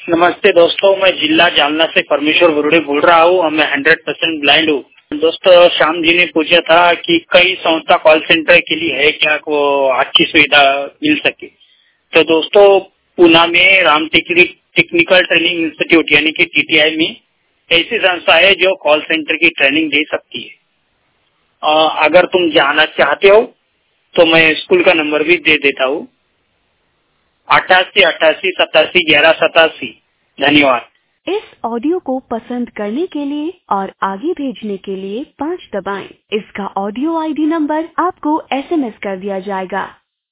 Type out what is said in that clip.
नमस्ते दोस्तों, मैं जिला जालना से परमेश्वर बुरुड़े बोल रहा हूँ और मैं 100% ब्लाइंड हूँ। दोस्तों, श्याम जी ने पूछा था कि कई संस्था कॉल सेंटर के लिए है क्या को अच्छी सुविधा मिल सके। तो दोस्तों, पूना में राम टेक्निकल ट्रेनिंग इंस्टीट्यूट यानी कि TTI में ऐसी संस्था है जो कॉल सेंटर की ट्रेनिंग दे सकती है। अगर तुम जाना चाहते हो तो मैं स्कूल का नंबर भी दे देता हूँ, 8888871187। धन्यवाद। इस ऑडियो को पसंद करने के लिए और आगे भेजने के लिए 5 दबाएं। इसका ऑडियो ID नंबर आपको SMS कर दिया जाएगा।